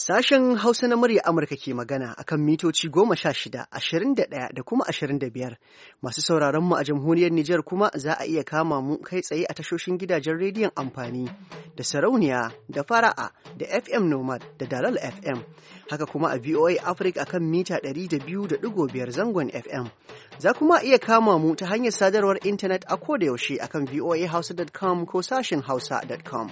Sashen Hausa na murya Amurka ke magana akan mitoci 16, 21 da kuma 25. Masu sauraron mu a jamhuriyar Nijar kuma za a iya kama mu kai tsaye a tashoshin gidajen rediyon amfani da Sarauniya da Fara'a da FM Nomad da Dalal FM. Haka kuma a VOA Africa akan mita 200.5 zangon FM. Za kuma iya kama mu ta hanyar sadarwar intanet a koda yaushe akan voahausa.com ko sashen hausa.com.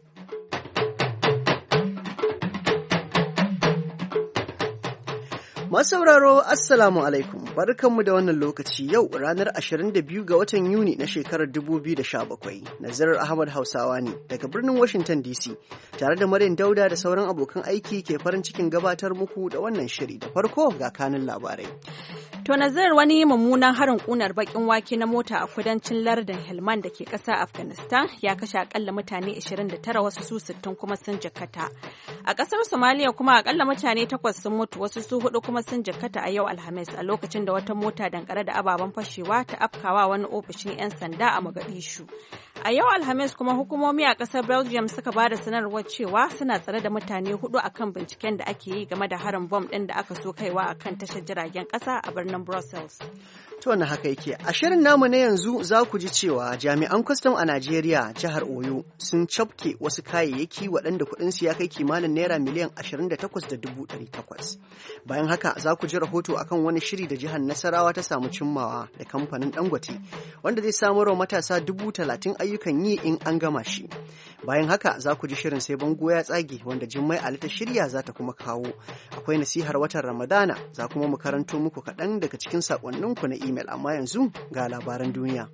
Masu sauraro Assalamu alaikum, barkanmu da wannan lokaci yau ranar 22 ga watan Yuni na shekarar 2017. Nazirar Ahmad Hausawa ne daga birnin Washington DC tare da Maryam Dauda da sauran abokan aiki ke farin cikin gabatar muku da wannan shiri. Da farko ga kanin labarai. To Nazir, wani mummunan harin kunar bakin wake na mota a kudancin lardin Helmand da ke ƙasa Afghanistan ya kashe akalla mutane 29, wasu su 60 kuma sun jikkata. A ƙasar Somalia kuma akalla mutane 8 sun mutu, wasu su 4 kuma sun jikkata a yau Alhamis a lokacin da wata mota dankare da ababen fashewa ta afkawa wani ofishin 'yan sanda a Mogadishu. A yau Alhamis kuma hukumomi a ƙasar Belgium suka ba da sanarwar cewa suna tsare da mutane 4 akan binciken da ake yi game da harin bom ɗin da aka so kaiwa akan tashar jiragen ƙasa a birnin Brussels. To wannan haka yake. A shirin namu na yanzu za ku ji cewa jami'an kwastam a Najeriya jihar Oyo sun cafke wasu kayayyaki waɗanda kuɗinsu ya kai kimanin naira miliyan 28,800. Bayan haka za ku ji rahoto akan wani shiri da jihar Nasarawa ta samu cimmawa da kamfanin Dangote wanda zai samar wa matasa 30,000 ayyukan yi in an gama shi. Bayan haka za ku ji shirin sai bango ya tsage wanda Jummai Ali ta shirya za ta kuma kawo. Akwai nasihar watan Ramadana za kuma mu karanto muku kaɗan daga cikin saƙonninku na imel, amma yanzu ga labaran duniya.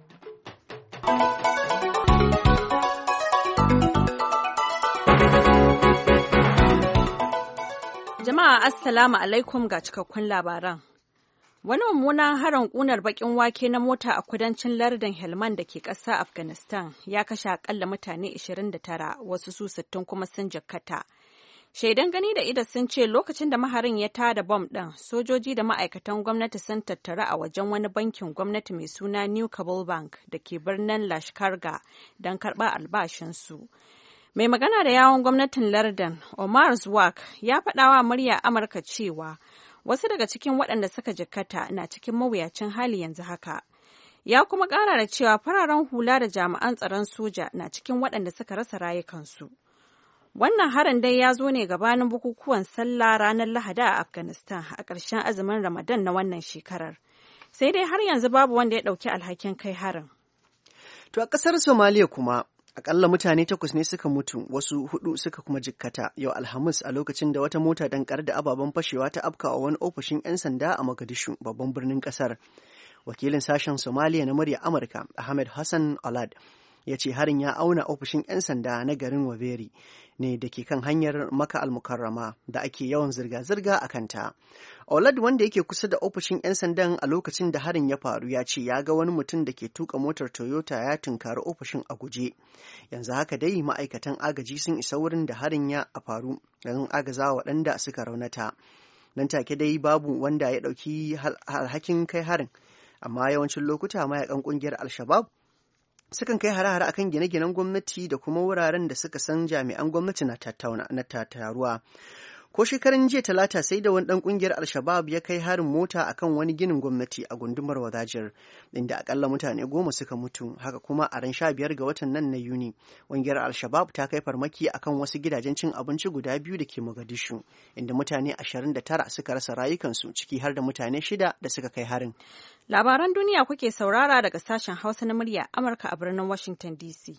Jama'a Assalamu alaikum ga cikakkun labaran. Wani mummunan harin ƙunar baƙin wake na mota a kudancin lardin Helmand da ke ƙasa Afghanistan ya kashe akalla mutane 29, wasu su 60 kuma sun jikkata. Shaidan gani da ido sun ce lokacin da maharin ya tada bom ɗin, sojoji da ma'aikatan gwamnati sun tattara a wajen wani bankin gwamnati mai suna New Kabul Bank da ke birnin Lashkargah don karɓar albashinsu. Mai magana da yawon gwamnatin lardin, Omar Zwak, ya faɗawa murya Amurka cewa wasu daga cikin waɗanda suka jikkata na cikin mawuyacin hali yanzu haka. Ya kuma ƙara da cewa fararen hula da jami'an tsaron soja na cikin waɗanda suka rasa rayukansu. Wannan harin dai ya zo ne gabanin bukukuwan sallah ranar Lahadi a Afghanistan a ƙarshen azumin Ramadan na wannan shekarar. Sai dai har yanzu babu wanda ya ɗauki alhakin kai harin. To a ƙasar Somalia kuma akalla mutane 8 ne suka mutu, wasu 4 suka kuma jikkata yau Alhamis a lokacin da wata mota dankar da ababen fashewa ta afkawa wani ofishin 'yan sanda a Mogadishu, babban birnin ƙasar. Wakilin sashen Somalia na murya Amurka, Ahmed Hassan Olad, ya ce harin ya auna ofishin 'yan sanda na garin Waveri ne da ke kan hanyar Maka al-Mukarrama da ake yawan zirga-zirga a kanta. Olad, wanda yake kusa da ofishin 'yan sandan a lokacin da harin ya faru, ya ce ya ga wani mutum da ke tuka motar Toyota ya tunkari ofishin a guje. Yanzu haka dai ma'aikatan agaji sun isa wurin da harin ya faru don agazawa waɗanda suka raunata. Nan take dai babu wanda ya ɗauki alhakin kai harin, amma yawancin lokuta mayakan ƙungiyar Al-Shabaab sukan kai hare-hare akan gine-ginen gwamnati da kuma wuraren da suka san jami'an gwamnati na tattaruwa. Ko shekaran jiya Talata sai da wani ɗan ƙungiyar Al-Shabaab ya kai harin mota akan wani ginin gwamnati a gundumar Wadajir, inda akalla mutane 10 suka mutu. Haka kuma a ran 15 ga watan nan na Yuni, ƙungiyar Al-Shabaab ta kai farmaki akan wasu gidajen cin abinci guda 2 da ke Mogadishu, inda mutane 29 suka rasa rayukansu, ciki har da mutane 6 da suka kai harin. Labaran duniya kuke saurara daga sashen Hausa na murya Amurka a birnin Washington DC.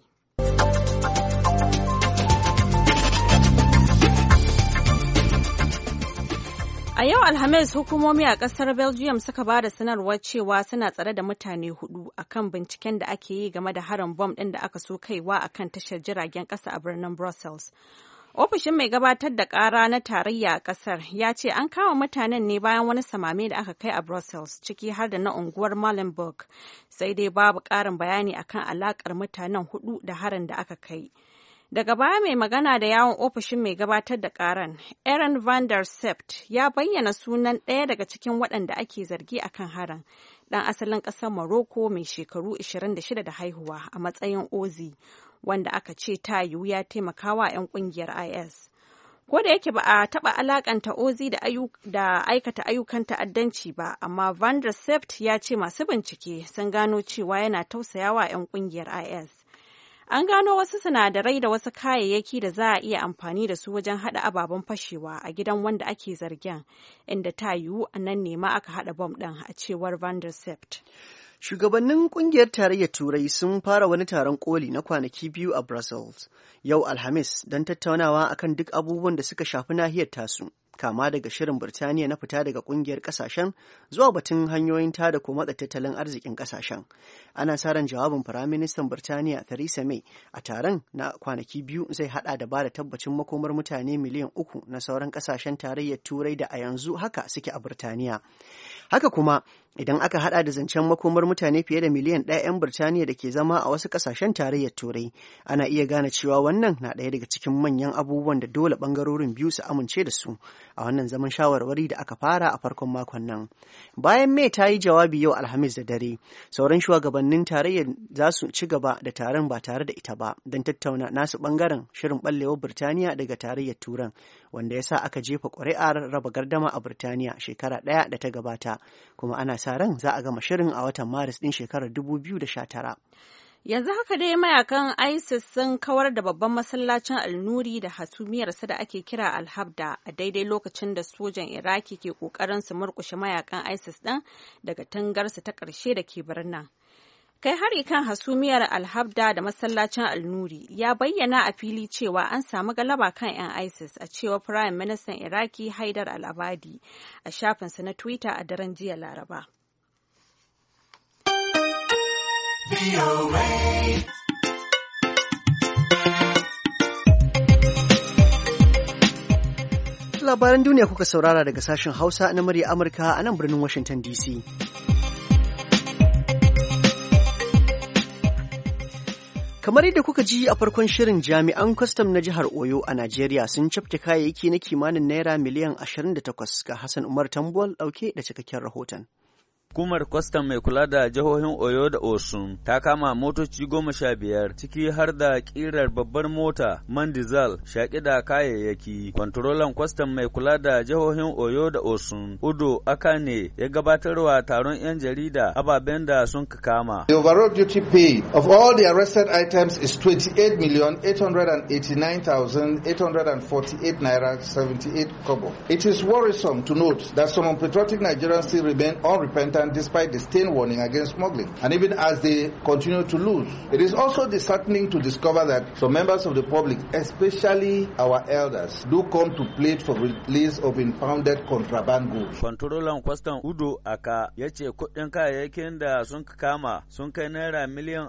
A yau Alhamis, hukumomi a ƙasar Belgium suka ba da sanarwar cewa suna tsare da mutane 4 akan binciken da ake yi game da harin bom ɗin da aka so kaiwa akan tashar jiragen ƙasa a birnin Brussels. Ofishin mai gabatar da ƙara na tarayya a ƙasar ya ce an kama mutanen ne bayan wani samame da aka kai a Brussels, ciki har da na unguwar Molenbeek, sai dai babu ƙarin bayani akan alaƙar mutanen 4 da harin da aka kai. Daga baya mai magana da yawon ofishin mai gabatar da karan, Aaron van der Sept, ya bayyana sunan ɗaya daga cikin waɗanda ake zargi akan harin, ɗan asalin ƙasar Morocco mai shekaru 26 da haihuwa a matsayin Ozi, wanda aka ce ta yiwu ya taimakawa 'yan ƙungiyar IS. Ko da yake ba a taɓa alakanta Ozi da aikata ayyukan ta'addanci ba, amma Van der Sept ya ce masu bincike sun gano cewa yana tausayawa 'yan ƙungiyar IS. An gano wasu sinadarai da wasu kayayyaki da za a iya amfani da su wajen haɗa ababen fashewa a gidan wanda ake zargin, inda ta yiwu a nan ne ma aka haɗa bom ɗin, a cewar Van der Sept. Shugabannin kungiyar tarayyar Turai sun fara wani taron koli na kwanaki 2 a Brussels yau Alhamis don tattaunawa akan duk abubuwan da suka shafi nahiyar tasu, kama daga shirin Birtaniya na fita daga kungiyar kasashen zuwa batun hanyoyin tada ko matsa tattalin arzikin kasashen. Ana sa ran jawabin Firaministan Birtaniya Theresa May a taron na kwanaki 2 zai hada da bada tabbacin makomar mutane miliyan 3 na sauran kasashen tarayyar Turai da a yanzu haka suke a Birtaniya. Haka kuma, idan aka hada da zancen makomar mutane fiye da miliyan 1 'yan Birtaniya da ke zama a wasu kasashen tarayyar Turai, ana iya gane cewa wannan na ɗaya daga cikin manyan abubuwan da dole ɓangarorin biyu su amince da su a wannan zaman shawarwari da aka fara a farkon makon nan. Bayan May ta yi jawabi yau Alhamis da dare, sauran shugabannin tarayyar za su ci gaba da taron ba tare da ita ba don tattauna nasu ɓangaren shirin ɓallewar Birtaniya daga tarayyar Turan, wanda ya sa aka jefa ƙuri'ar raba gardama a Birtaniya shekara ɗaya da ta gabata, kuma ana sa ran za a gama shirin a watan Maris ɗin shekarar 2019. Yanzu haka dai mayakan ISIS sun kawar da babban masallacin Al-Nuri da hasumiyarsa da ake kira Al-Habda a daidai lokacin da sojan Iraki ke ƙoƙarin su murƙushe mayakan ISIS ɗin daga tangarsu ta ƙarshe da ke birnin. Kai hari kan hasumiyar Al-Habda da masallacin Al-Nuri ya bayyana a fili cewa an samu galaba kan 'yan ISIS, a cewar Firayim Ministan Iraki Haidar Al-Abadi a shafinsa na Twitter a daren jiya Laraba. Labaran duniya kuka saurara daga sashen Hausa na murya Amurka a nan birnin Washington DC. Kamar yadda kuka ji a farkon shirin, jami'an kwastam na jihar Oyo a Najeriya sun cafke kayayyaki na kimanin naira miliyan 28 ga Hassan Umar Tambuwal ɗauke da cikakken rahoton. Hukumar kwastam mai kula da jihohin Oyo da Osun ta kama motoci 15 ciki har da ƙirar babbar mota man diesel shaƙi da kayayyaki. Kwantarolan kwastam mai kula da jihohin Oyo da Osun, Udo Akane, ya gabatarwa taron 'yan jarida ababen da sun kama. The overall duty paid of all the arrested items is 28,889,848 naira 78 kobo. It is worrisome to note that some unpatriotic Nigerians still remain unrepentant despite the stern warning against smuggling, and even as they continue to lose. It is also disheartening to discover that some members of the public, especially our elders, do come to plead for release of impounded contraband goods. Kwantarolan kwastan Udo Aka ya ce kuɗin kayayyakin da sun kama sun kai naira miliyan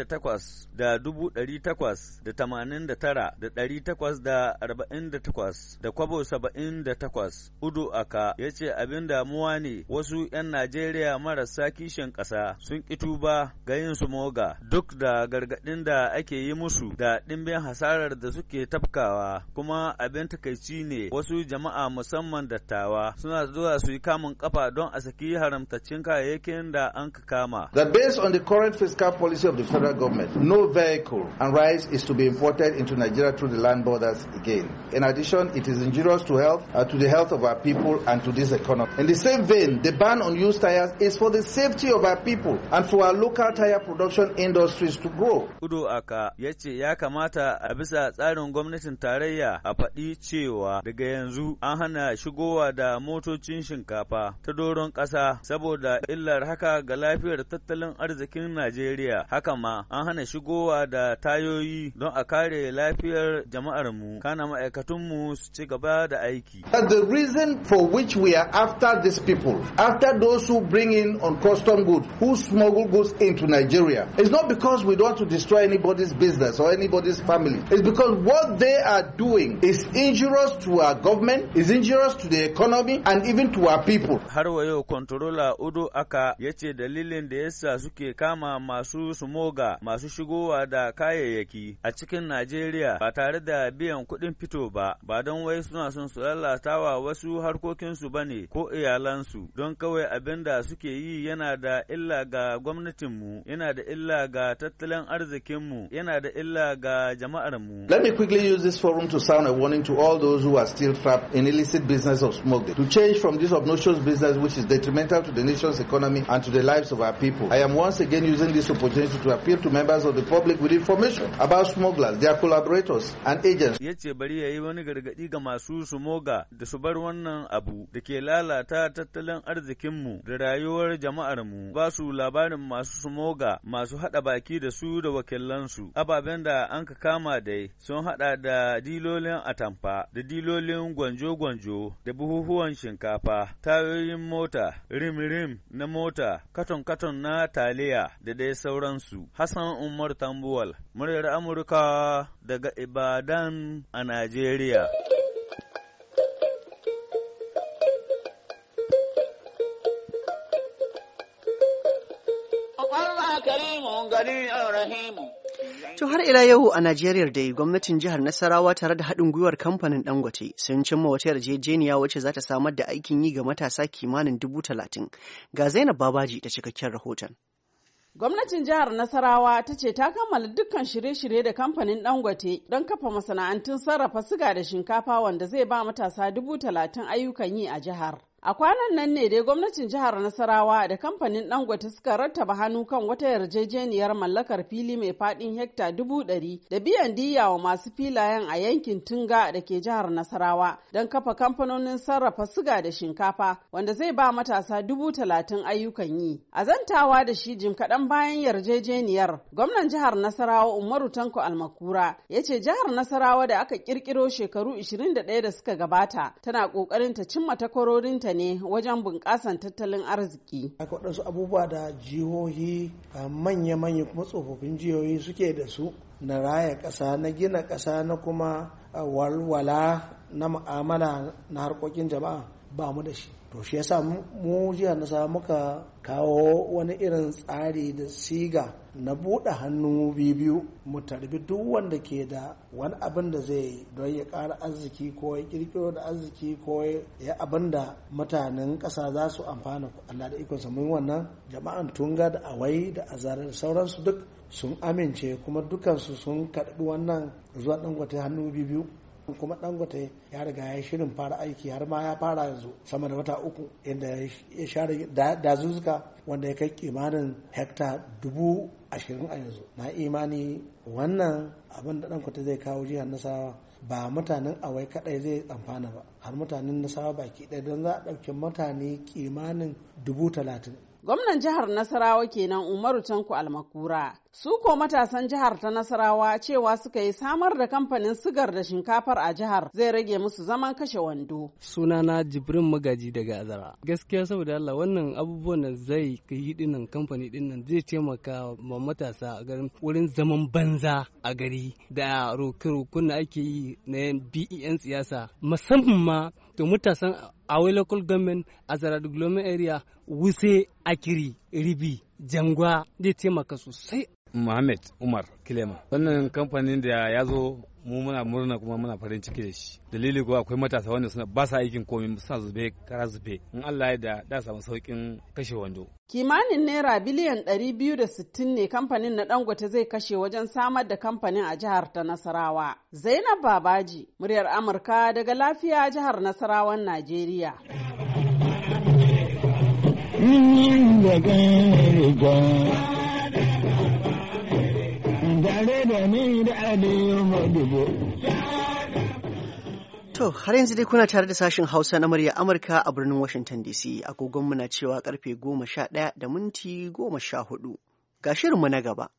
28,889,848 da kwabo 78. Udo Aka ya ce abin damuwa ne wasu 'yan Najeriya marasa kishin ƙasa sun ƙi tuba ga yin su moga duk da gargaɗin da ake yi musu da ɗimbin hasarar da suke tafkawa, kuma abin takaici ne wasu jama'a musamman dattawa suna zuwa su yi kamun kafa don a saki haramtaccen kayayyakin da an ka kama. That based on the current fiscal policy of the federal government, no vehicle and rice is to be imported into Nigeria through the land borders again. In addition, it is injurious to the health of our people and to this economy. In the same vein, the ban on used tires is for the safety of our people and for our local tire production industries to grow. Udo Aka ya ce ya kamata a bisa tsarin gwamnatin tarayya a faɗi cewa daga yanzu an hana shigowa da motocin shinkafa ta doron ƙasa saboda illar haka ga lafiyar tattalin arzikin Najeriya. Haka ma an hana shigowa da tayoyi don a kare lafiyar jama'armu, kana ma'aikatunmu su ci gaba da aiki. The reason for which we are after these people, after those who bring in on custom goods, who smuggle goods into Nigeria, it's not because we don't want to destroy anybody's business or anybody's family. It's because what they are doing is injurious to our government, is injurious to the economy, and even to our people. Har wa yau Controller Udo Aka ya ce dalilin da yasa suke kama masu sumoga masu shigowa da kayayyaki a cikin Najeriya ba tare da biyan kuɗin fito ba don wai suna son su lalatawa wasu harkokinsu bane ko iyalansu, don kawai abin da da suke yi yana da illa ga gwamnatinmu, yana da illa ga tattalin arzikinmu, yana da illa ga jama'armu. Let me quickly use this forum to sound a warning to all those who are still trapped in illicit business of smuggling, to change from this obnoxious business which is detrimental to the nation's economy and to the lives of our people. I am once again using this opportunity to appeal to members of the public with information about smugglers, their collaborators and agents. Ya ce bari ya yi wani gargaɗi ga masu sumoga da su bar wannan abu da ke lalata tattalin arzikinmu da rayuwar jama'armu, ba su labarin masu sumoga, masu haɗa baki da su da wakilansu. Ababen da an ka kama dai sun haɗa da dilolin atamfa, da dilolin gwanjo-gwanjo, da buhuhuwan shinkafa, tayoyin mota, rim-rim na mota, katon-katon na taliya, da dai sauransu. Hassan Umar Tambuwal, muryar Amurka daga Ibadan a Najeriya. To har ila yau a Najeriya dai gwamnatin jihar Nasarawa tare da haɗin gwiwar kamfanin Dangote sun cimma wata yarjejeniya wacce za ta samar da aikin yi ga matasa kimanin 30,000. Ga Zainab Babaji ta cikakken rahoton. Gwamnatin jihar Nasarawa ta ce ta kammala dukkan shirye-shirye da kamfanin Dangote don kafa masana'antun sarrafa siga da shinkafa wanda zai ba matasa 30,000 ayyukan yi a jihar. A kwanan nan ne dai gwamnatin jihar Nasarawa da kamfanin Dangote suka rattaba hannu kan wata yarjejeniyar mallakar fili mai faɗin hekta 100,000 da biyan diyya wa masu filayen a yankin Tunga da ke jihar Nasarawa don kafa kamfanonin sarrafa siga da shinkafa wanda zai ba matasa 30,000 ayyukan yi. A zantawa da shi jim kaɗan bayan yarjejeniyar, gwamnan jihar Nasarawa Umaru Tanko Almakura ya ce jihar Nasarawa da aka ƙirƙiro shekaru 21 da suka gabata tana ƙoƙarin ta cimma takwarorinta ne wajen bunƙasan tattalin arziki. Akwai waɗansu abubuwa da jihohi manya-manya kuma tsofaffin jihohi suke da su na raya ƙasa, na gina ƙasa, na kuma walwala na mu'amala na harkokin jama'a ba mu da shi. To shi yasa mu jihar Nasarawa muka kawo wani irin tsari da siga na buɗe hannu biyu mu tarbi duk wanda ke da wani abin da zai yi don ya ƙara arziki ko ya ƙirƙiro da arziki ko ya abin da mutanen ƙasa za su amfana. Allah da ikonsa mun wannan jama'an Tunga da Awai da Azara da sauransu duk sun amince kuma dukansu sun karɓi wannan zuwa Dangote hannu biyu. Kuma Dangote ya riga ya shirin fara aiki har ma ya fara yanzu sama da wata 3 inda ya share dazuzzuka wanda ya kai kimanin hekta 20,000 a yanzu. Na imani wannan abin da Dangote zai kawo jihar Nasarawa ba mutanen Awai kadai zai amfana ba, har mutanen Nasarawa baki ɗaya don za a ɗauki mutane kimanin 30,000. Gwamnan jihar Nasarawa kenan Umaru Tanko Almakura. Su ko matasan jihar ta Nasarawa cewa suka yi samar da kamfanin sigar da shinkafar a jihar zai rage musu zaman kashe wando. Sunana Jibrin Magaji daga Azara. Gaskiya saboda Allah wannan abubuwan da zai yi dinnan kamfani dinnan zai taimaka ma matasa a garin wurin zaman banza a gari da roke-roken da ake yi na BEN siyasa musamman ma to matasan Awai local government, Azara development area, Wuse, Akiri, Ribi, Jangwa zai taimaka sosai. Muhammad Umar Kilema. Wannan kamfanin da ya zo mu muna murna kuma muna farin ciki da shi. Dalili kuwa akwai matasa wanda suna ba sa aikin komai suna zube kara zube. In Allah ya da samu saukin kashe wando. Kimanin naira biliyan 260 ne kamfanin na Dangote zai kashe wajen samar da kamfanin a jihar ta Nasarawa. Zainab Babaji, muryar Amurka daga lafiya jihar Nasarawan Najeriya. To, har yanzu dai kuna tare da sashen Hausa na murya Amurka a birnin Washington DC. Agogonmu na cewa karfe 11 da minti 14. Ga shirinmu na gaba.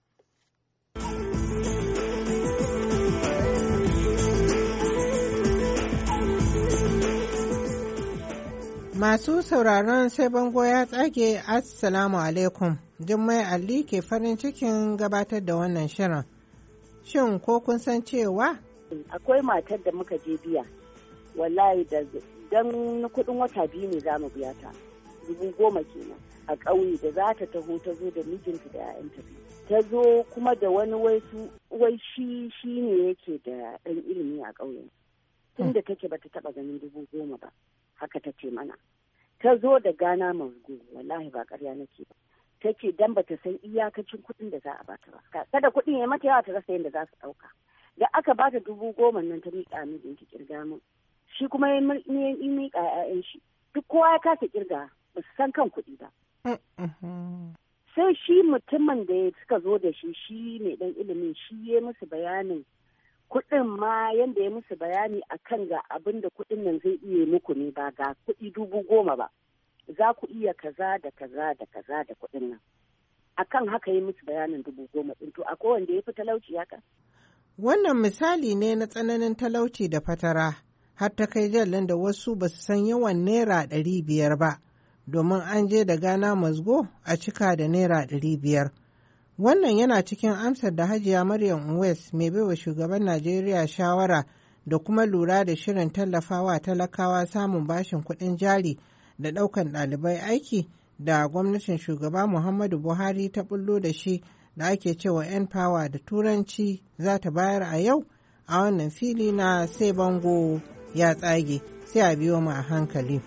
Masu sauraron sai bango ya tsage Assalamu alaikum. Jummai Ali ke farin cikin gabatar da wannan shirin. Shin ko kun san cewa? Akwai matar da muka je biya. Wallahi da dan kudin wata 2 ne za mu biya ta. 10,000 kenan a ƙauye da za ta taho ta zo da mijinta da 'ya'yanta. Ta zo kuma da wani wai shi ne yake da ɗan ilimi a ƙauyen. Tunda take bata taɓa ganin 10,000 ba. Haka ta ce mana. ta zo da Ghana mazgo, wallahi ba ƙarya nake ba. Ta ce dan bata san iyakacin kuɗin da za a bata ba. Kada kuɗin ya mata yawa ta rasa yadda za su ɗauka. Da aka bata 10,000 nan ta miƙa mijin ki kirga min. Shi kuma ya miƙa 'ya'yan shi. Duk kowa ya kasa kirga ba su san kan kuɗi ba. Sai shi mutumin da suka zo da shi mai ɗan ilimin shi ya musu bayanin kuɗin ma yanda ya musu bayani akan ga abin da kuɗin nan zai iya muku ne ba ga kuɗi 10,000 ba. Za ku iya kaza da kaza da kaza da kuɗin nan. Akan haka yi musu bayanin 10,000 ɗin to akwai wanda ya fi talauci haka. Wannan misali ne na tsananin talauci da fatara har ta kai jallin da wasu ba su san yawan naira 500 ba domin an je da Ghana mazgo a cika da naira 500. Wannan yana cikin amsar da Hajiya Maryam West mai baiwa shugaban Najeriya shawara da kuma lura da shirin tallafawa talakawa samun bashin kuɗin jari da ɗaukan ɗalibai aiki da gwamnatin shugaba Muhammadu Buhari ta bullo da shi da ake cewa N-Power da Turanci za ta bayar a yau a wannan fili na sai bango ya tsage sai a biyo mu a hankali.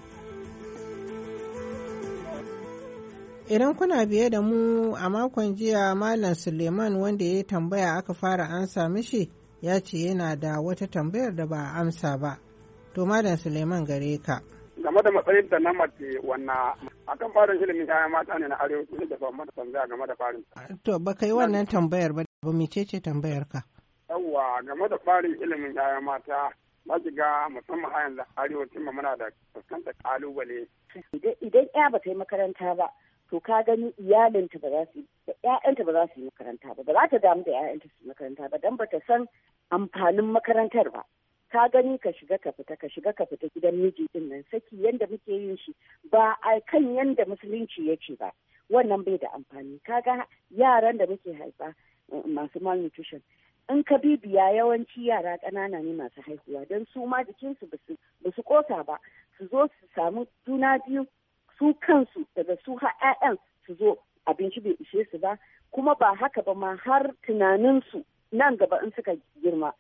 Idan kuna biye da mu a makon jiya Malam Suleiman wanda ya tambaya aka fara ansa mishi ya ce yana da wata tambayar da ba a amsa ba. To Malam Suleiman gare ka. Game da matsayin da na mace wannan akan farin ilimin kayan mata ne na arewaci da ban mata tambaya game da farin. To ba kai wannan tambayar ba mecece tambayar ka? Yawwa game da farin ilimin kayan mata na shiga musamman a yanzu arewacin mu muna da fuskantar kalubale. Idan ya ba ta yi makaranta ba to ka gani iyalinta ba za su yi ƴaƴanta ba za su yi makaranta ba za ta damu da ƴaƴanta su yi makaranta ba dan ba ta san amfanin makarantar ba. Ka gani ka shiga ka fita gidan miji din nan saki yanda muke yin shi ba a kan yanda musulunci ya ce ba wannan bai da amfani. Kaga yaran da muke haifa masu malnutrition in ka bibiya yawanci yara ƙanana ne masu haihuwa don su ma jikinsu ba su kosa ba su zo su samu juna biyu su kansu daga su har 'ya'yan su zo abinci bai ishe su ba kuma ba haka ba ma har tunaninsu nan gaba in suka girma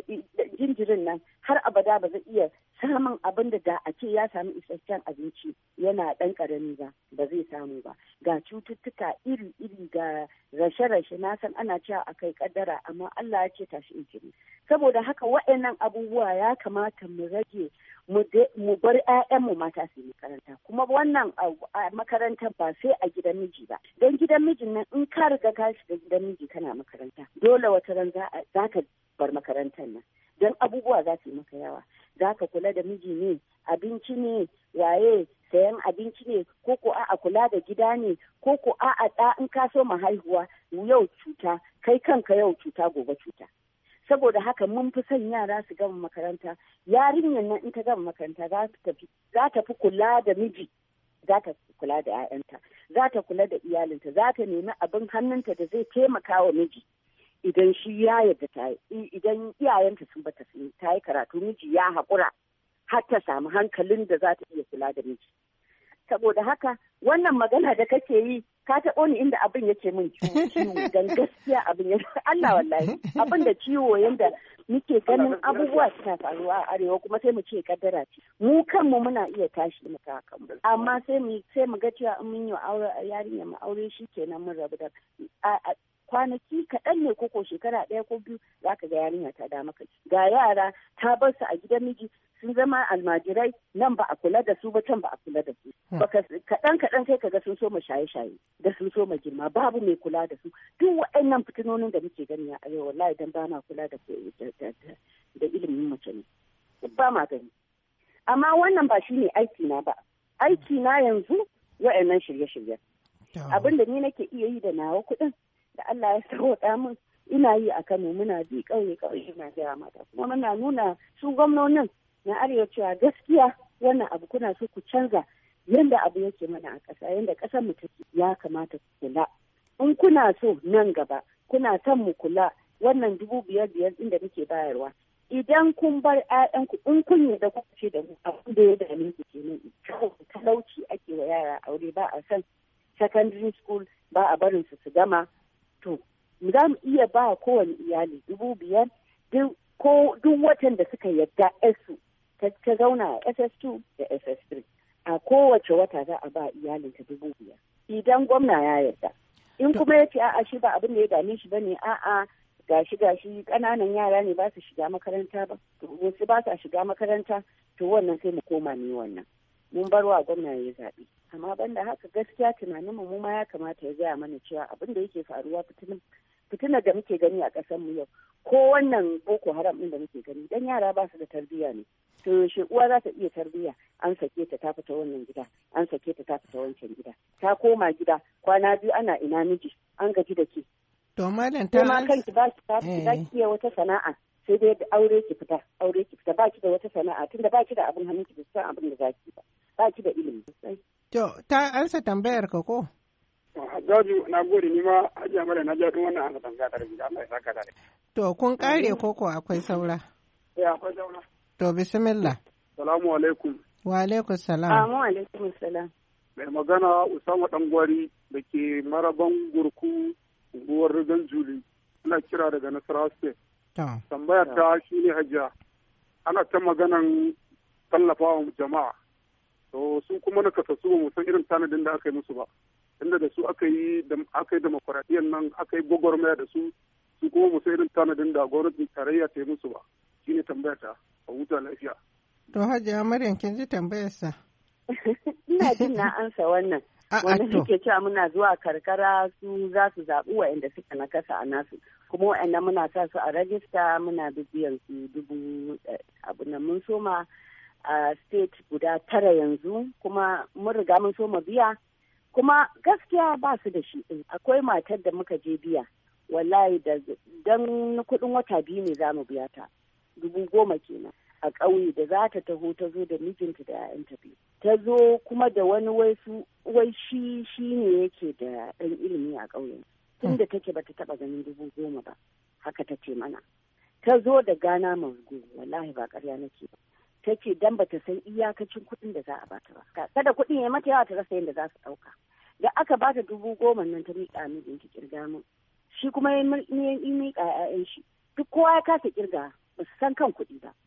jinjirin nan har abada ba zai iya samun abin da a ce ya sami isasshen abinci yana ɗan ƙarami ba zai samu ba ga cututtuka iri-iri ga rashe-rashe na san ana cewa a kai kaddara amma Allah ya ce tashi in jiri saboda haka waɗannan abubuwa ya kamata mu rage mu bar 'ya'yanmu mata su yi makaranta kuma wannan makarantar ba sai a gidan miji ba don gidan mijin nan in ka riga ka shiga gidan miji kana makaranta dole wata ran za ka bar makarantar nan don abubuwa za su yi maka yawa za ka kula da miji ne abinci ne waye sayan abinci ne ko ko a kula da gida ne ko ko a ɗa in ka so ma haihuwa yau cuta kai kanka yau cuta gobe cuta saboda haka mun fi son yara su gama makaranta yarinyar nan in ta gama makaranta za ta fi kula da miji za ta kula da 'ya'yanta za ta kula da iyalinta za ta nemi abin hannunta da zai taimaka wa miji idan shi ya yarda ta yi idan iyayenta sun bata sun ta yi karatu miji ya haƙura har ta samu hankalin da za ta iya kula da miji saboda haka wannan magana da kake yi ka taɓo ni inda abin yake min ciwo dan gaskiya abin ya Allah wallahi abin da ciwo yanda muke ganin abubuwa suna faruwa a arewa kuma sai mu ce kaddara ce mu kanmu muna iya tashi mu ka kanmu amma sai mu ga cewa in mun yi aure yarinya mu aure shi kenan mun rabu da kwanaki kaɗan ne ko shekara ɗaya ko biyu za ka ga yarinya ta da maka ga yara ta bar su a gidan miji sun zama almajirai nan ba a kula da su ba can ba a kula da su kaɗan sai kaga sun so ma shaye-shaye da sun so ma girma babu mai kula da su duk waɗannan fitinonin da muke gani a arewa wallahi dan ba ma kula da ilimin mace ne ba ma gani amma wannan ba shine aiki na ba aiki na yanzu waɗannan shirye-shirye abin da ni nake iya yi da nawa kuɗin da Allah ya sauwaƙa min ina yi a Kano muna bi ƙauye na gaya mata kuma muna nuna su gwamnonin na arewa cewa gaskiya wannan abu kuna so ku canza yanda abu yake mana a ƙasa yanda ƙasar mu take ya kamata ku kula in kuna so nan gaba kuna son mu kula wannan 5,500 ɗin da muke bayarwa idan kun bar ƴaƴanku in kun yarda kuka ce da mu abin da ya dame ku kenan talauci ake wa yara aure ba a san secondary school ba a barin su gama to za mu iya ba kowane iyali 5,000 duk watan da suka yarda su ta zauna a SS2 da SS3 a kowace wata za a ba iyalinta 5,000 idan gwamna ya yarda. In kuma ya ce a'a shi ba abin da ya dame shi bane, a'a gashi ƙananan yara ne ba su shiga makaranta ba, wasu ba su shiga makaranta, to wannan sai mu koma ne wannan. Mun bar wa gwamna ya zaɓe. Amma banda haka gaskiya tunanin mu ma ya kamata ya gaya mana cewa abin da yake faruwa fitina da muke gani a ƙasar mu yau, ko wannan Boko Haram ɗin da muke gani, dan yara ba su da tarbiyya ne. To yaushe uwa za ta iya tarbiyya? An sake ta fita wannan gida, an sake ta fita wancan gida, ta koma gida kwana 2 ana ina miji, an gaji da ke. To malam ta ma kanki ba ki iya wata sana'a, sai dai aure ki fita ba ki da wata sana'a tunda ba ki da abin hannun ki, san abin da za ki ba ki da ilimi. To ta ansa tambayar ka ko? Jaju na gode, ni ma Hajiya Maryam na ji wannan ansa tambaya da gida, Allah ya saka da. To kun kare koko akwai saura? Akwai saura. To bismillah. Salamu alaikum. Wa alaikum salam. Wa alaikum salam. Mai magana Usama Dangwari da ke Maraban Gurku, unguwar Rigan Juli. Ina kira daga Nasarawa State. Tambayar ta shi ne Hajiya. Ana ta maganan tallafawa jama'a. To su kuma na kasasu ba mu san irin tanadin da aka yi musu ba. Inda da su aka yi demokuraɗiyyar nan, aka yi gwagwarmaya da su kuma mu san irin tanadin da gwamnatin tarayya ta yi musu ba. Shi ne tambayar ta. A huta lafiya. To Hajiya Maryam kin ji tambayarsa? Ina jin na ansa wannan. Wanda suke cewa muna zuwa karkara su za su zaɓi waɗanda suka nakasa a nasu. Kuma waɗanda muna sa su a rajista muna bibiyan su 1,000 abu na mun soma a state guda 9 yanzu, kuma mun riga mun soma biya. Kuma gaskiya ba su da shi ɗin. Akwai matar da muka je biya. Wallahi dan kuɗin wata 2 ne za mu biya ta. 10,000 kenan a ƙauye da za ta taho ta zo da mijinta da 'ya'yanta biyu. Ta zo kuma da wani wai shi ne yake da ɗan ilimi a ƙauyen. Tun da take bata taɓa ganin 10,000 ba, haka ta ce mana. Ta zo da Ghana mazgo, wallahi ba ƙarya nake ba. Ta ce dan bata san iyakacin kuɗin da za a bata ba. Kada kuɗin ya mata yawa ta rasa yadda za su ɗauka. Da aka bata 10,000 nan ta miƙa mijinta kirga min. Shi kuma ya miƙa 'ya'yan shi. Duk kowa ya kasa kirga. Ba su san kan kuɗi ba.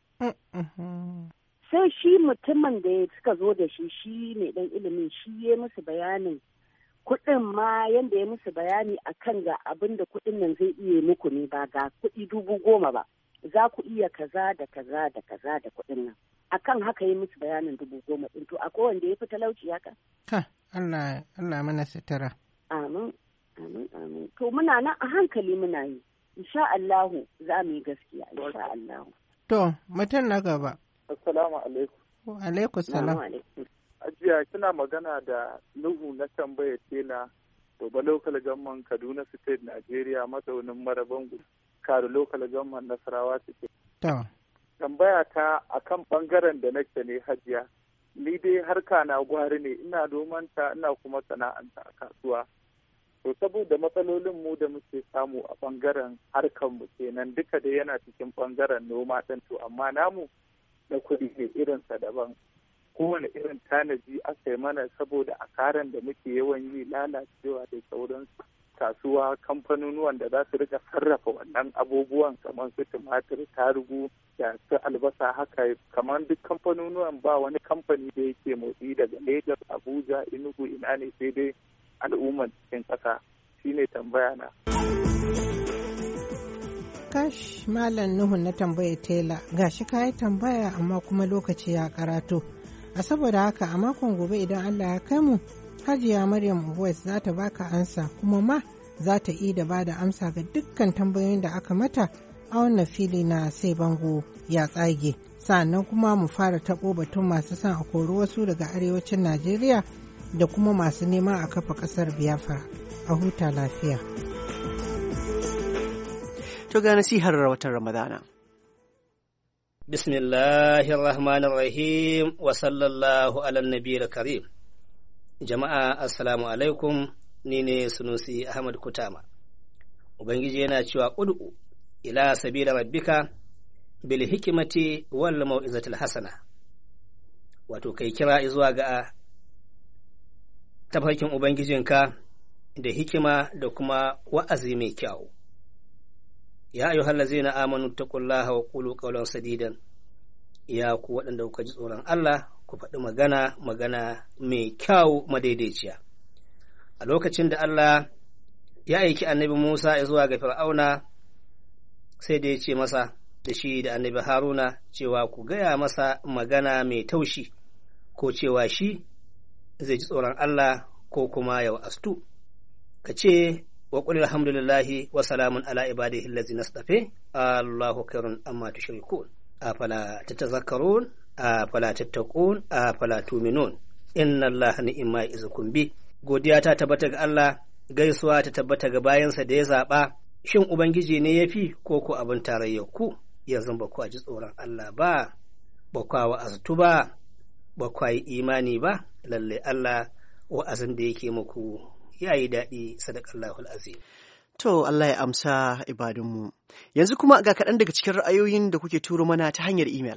Sai shi mutumin da suka zo da shi ne ɗan ilimin, shi ya musu bayanin kuɗin ma yadda ya musu bayani a kan ga abin da kuɗin nan zai iya muku ne, ba ga kuɗi 10,000 ba. Za ku iya kaza da kaza da kaza da kuɗin nan. A kan haka ya musu bayanin 10,000 ɗin. To akwai wanda ya fi talauci haka? Allah mana sutura. Amin. To muna nan a hankali muna yi. Insha Allahu za mu yi gaskiya, insha Allahu. To, mutum na gaba. Assalamu alaikum. Wa alaikum salam. Ajiya kina magana da Nuhu na tambaya tela Doba Local Government Kaduna State Nigeria, mazaunin Maraban Karu Local Government Nasarawa State. To. Tambaya ta akan bangaren da nake ne Hajiya. Ni dai harka na gwari ne, ina nomanta ina kuma sana'anta a kasuwa. To saboda matsalolin mu da muke samu a bangaren harkar mu kenan duka da yana cikin bangaren noma ɗin, to amma namu na kuɗi ne irinsa daban. Kowane irin tanaji aka yi mana saboda asaran da muke yawan yi, lalacewa da sauran kasuwa, kamfanonuwan da za su rika sarrafa wannan abubuwan kamar su tumatir, tarugu da su albasa, haka kamar duk kamfanonuwan ba wani kamfani da yake motsi daga Lagos, Abuja, Enugu, ina ne sai dai al'umman cikin ƙasa. Shi ne tambaya na. Kash Malam Nuhu na tambaya tela, gashi ka yi tambaya amma kuma lokaci ya karato. A saboda haka a makon gobe idan Allah ya kai mu, Hajiya Maryam Voice za ta baka ansa, kuma ma za ta yi da bada amsa ga dukkan tambayoyin da aka mata a wannan fili na sai bango ya tsage. Sannan kuma mu fara taɓo batun masu son a kori wasu daga arewacin Najeriya da kuma masu neman a kafa ƙasar Biafra. A huta lafiya. To ga nasihar watan Ramadana. Bismillahirrahmanirrahim wa sallallahu ala nabiyil karim. Jama'a assalamu alaikum, ni ne Sunusi Ahmad Kutama. Ubangiji yana cewa ud'u ila sabila rabbika bil hikmati wal mau'izatil hasana. Wato kai kira zuwa ga tafarkin Ubangijinka da hikima da kuma wa'azi mai kyau. Ya ayyuhallazina amanu taqullaha wa qulu qawlan sadidan. Ya ku waɗanda kuka ji tsoron Allah, ku faɗi magana mai kyau madaidaiciya. A lokacin da Allah ya aiki annabi Musa zuwa ga Fir'auna, sai da ya ce masa da shi da annabi Haruna cewa ku gaya masa magana mai taushi, ko cewa shi zai ji tsoron Allah ko kuma ya wa'astu. Ka ce wa qul alhamdulillahi wa salamun ala ibadihi allazina istafa, Allahu khairun amma tushrikun, afala tatazakkarun, afala tattaqun, afala tu'minun, inna Allaha ni'ma ya'izukum bi. Godiya ta tabbata ga Allah, gaisuwa ta tabbata ga bayansa da ya zaɓa. Shin Ubangiji ne ya fi ko ku abin tarayyar ku? Yanzu ba ku ji tsoron Allah ba, ba ku wa'aztu ba, ba ku yi imani ba, lalle Allah wa'azin da yake muku ya yi daɗi, sadaqallahul azim. To Allah ya amsa ibadunmu. Yanzu kuma ga kaɗan daga cikin ra'ayoyin da kuke turo mana ta hanyar imel.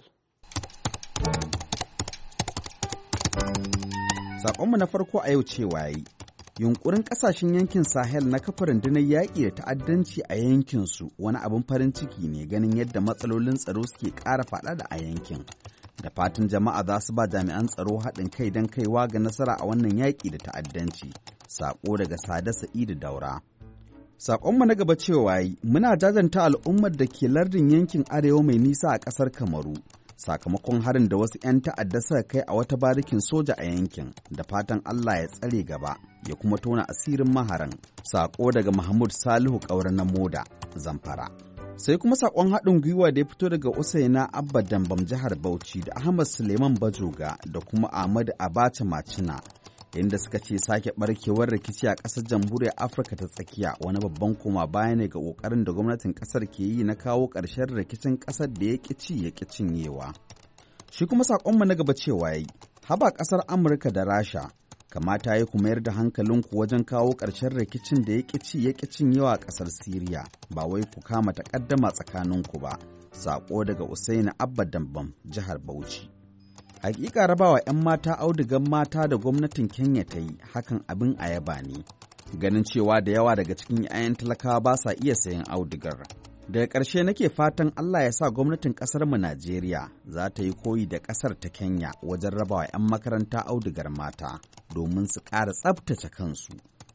Saƙonmu na farko a yau cewa yi, yunƙurin ƙasashen yankin Sahel na kafa rundunar yaƙi da ta'addanci a yankinsu wani abin farin ciki ne ganin yadda matsalolin tsaro suke ƙara faɗaɗa a yankin. Da fatan jama'a za su ba jami'an tsaro haɗin kai don kaiwa ga nasara a wannan yaƙi da ta'addanci. Saƙo daga Sada Sa'idu Daura. Saƙonmu na gaba cewa yi, muna jajanta al'ummar da ke lardin yankin arewa mai nisa a ƙasar Kamaru, sakamakon harin da wasu 'yan ta'adda suka kai a wata barikin soja a yankin, da fatan Allah ya tsare gaba ya kuma tona asirin maharan. Saƙo daga Mahmud Salihu Ƙaura na Moda, Zamfara. Sai kuma saƙon haɗin gwiwa da ya fito daga Usaina Abba Dambam jihar Bauchi da Ahmad Suleiman Bajoga da kuma Ahmad Abacha Macina, inda suka ce sake barkewar rikici a ƙasar jamhuriyar Afirka ta tsakiya wani babban koma baya ne ga ƙoƙarin da gwamnatin ƙasar ke yi na kawo ƙarshen rikicin ƙasar da ya ƙici ya ƙi cinyewa. Shi kuma saƙonmu na gaba cewa yi, haba ƙasar Amurka da Rasha, kamata ya ku mayar da hankalinku wajen kawo ƙarshen rikicin da ya ƙici ya ƙi cinyewa a ƙasar Siriya, ba wai ku kama taƙaddama tsakaninku ba. Saƙo daga Usaini Abba Dambam, jihar Bauchi. Hakika rabawa 'yan mata audugan mata da gwamnatin Kenya ta yi hakan abin ayaba ne, ganin cewa da yawa daga cikin 'ya'yan talakawa ba sa iya sayan audugar. Daga ƙarshe nake fatan Allah ya sa gwamnatin ƙasarmu Najeriya za ta yi koyi da ƙasar ta Kenya wajen rabawa 'yan makaranta audugar mata domin su ƙara tsabtace kansu.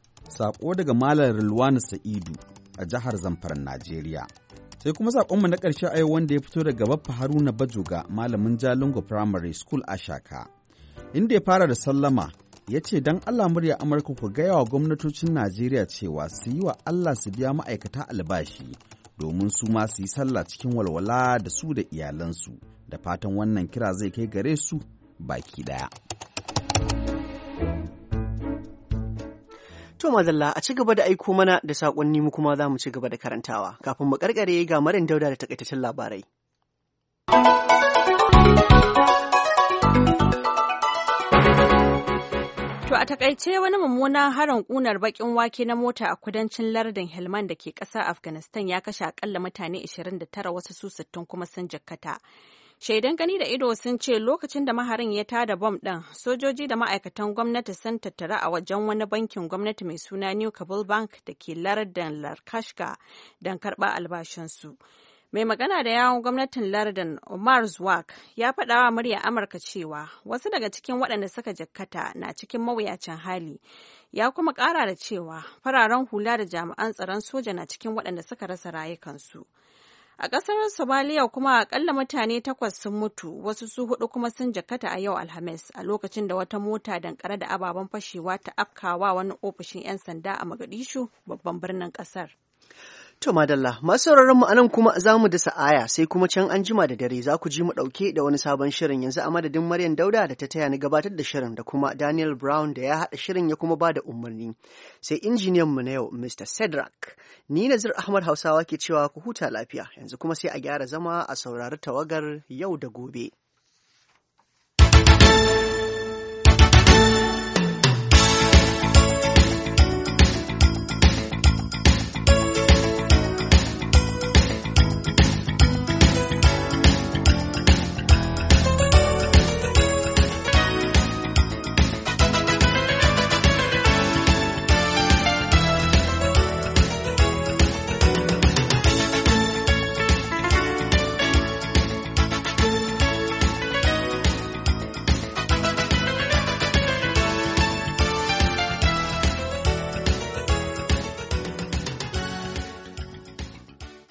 Saƙo daga Malam Rilwanu Sa'idu a jihar Zamfara, Najeriya. Sai kuma saƙonmu na ƙarshe a yau wanda ya fito daga Baffa Haruna Bajoga, malamin Jalingo Primary School a Shaka, inda ya fara da sallama ya ce don Allah murya Amurka ku gaya wa gwamnatocin Najeriya cewa su yi wa Allah su biya ma'aikata albashi domin su ma su yi sallah cikin walwala da su da iyalansu, da fatan wannan kira zai kai gare su baki ɗaya. To madalla, a ci gaba da aiko mana da saƙonni mu kuma za mu ci gaba da karantawa. Kafin mu karkare ga Maryam Dauda da takaitaccen labarai. To a takaice wani mummunan harin ƙunar baƙin wake na mota a kudancin lardin Helmand da ke ƙasar Afghanistan ya kashe akalla mutane 29, wasu su 60 kuma sun jikkata. Shaidan gani da ido sun ce lokacin da maharin ya tada bom ɗin, sojoji da ma'aikatan gwamnati sun tattara a wajen wani bankin gwamnati mai suna New Kabul Bank da ke lardin Larkashka don karɓar albashinsu. Mai magana da yawon gwamnatin lardin Omar Zwak ya faɗa wa murya Amurka cewa wasu daga cikin waɗanda suka jikkata na cikin mawuyacin hali. Ya kuma ƙara da cewa fararen hula da jami'an tsaron soja na cikin waɗanda suka rasa rayukansu. A ƙasar Somaliya kuma akalla mutane 8 sun mutu, wasu su 4 kuma sun jikkata a yau Alhamis a lokacin da wata mota dankare da ababen fashewa ta afkawa wani ofishin 'yan sanda a Mogadishu, babban birnin ƙasar. To madalla, masu sauraron mu anan kuma za mu dasa aya sai kuma can an jima da dare za ku ji mu ɗauke da wani sabon shirin. Yanzu a madadin Maryam Dauda da ta taya ni gabatar da shirin da kuma Daniel Brown da ya haɗa shirin ya kuma ba da umarni. Sai injiniyan mu na yau Mr. Cedric. Ni Nazir Ahmad Hausawa ke cewa ku huta lafiya. Yanzu kuma sai a gyara zama a saurari tawagar yau da gobe.